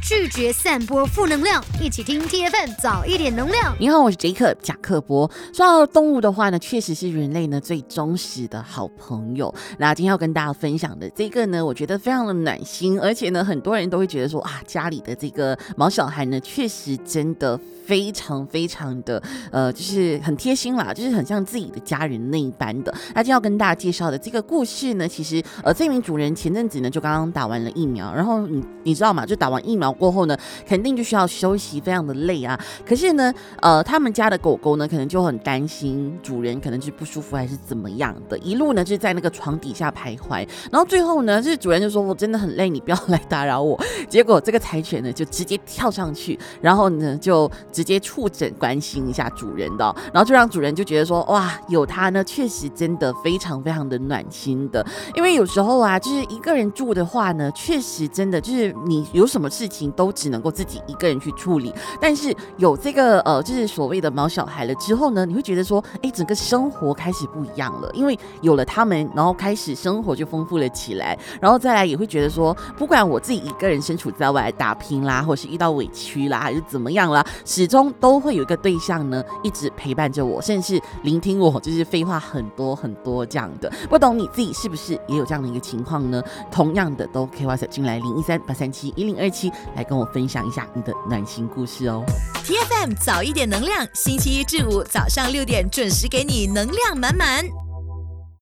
拒绝散播负能量，一起听 TFM 早一点能量。 你好，我是杰克贾克伯。说到动物的话呢，确实是人类呢最忠实的好朋友。那今天要跟大家分享的这个呢，我觉得非常的暖心，而且呢，很多人都会觉得说啊，家里的这个毛小孩呢，确实真的非常非常的就是很贴心啦，就是很像自己的家人那一般的。那今天要跟大家介绍的这个故事呢，其实这名主人前阵子呢就刚刚打完了疫苗，然后你知道吗？就打完疫苗过后呢，肯定就需要休息，非常的累啊。可是呢，他们家的狗狗呢，可能就很担心主人可能是不舒服还是怎么样的，一路呢就是在那个床底下徘徊。然后最后呢，就是主人就说：“我真的很累，你不要来打扰我。”结果这个柴犬呢就直接跳上去，然后呢就直接触诊关心一下主人的，然后就让主人就觉得说：“哇，有它呢，确实真的非常非常的暖心的。”因为有时候啊，就是一个人住的话呢，确实真的就是你有什么事情都只能够自己一个人去处理。但是有这个就是所谓的毛小孩了之后呢，你会觉得说，整个生活开始不一样了，因为有了他们，然后开始生活就丰富了起来。然后再来也会觉得说，不管我自己一个人身处在外打拼啦，或是遇到委屈啦，还是怎么样啦，始终都会有一个对象呢，一直陪伴着我，甚至聆听我，就是废话很多很多这样的。不懂你自己是不是也有这样的一个情况呢？同样的都可以 WhatsApp 进来013-837-1027来跟我分享一下你的暖心故事哦。 TFM 早一点能量，星期一至五早上6点准时给你能量满满。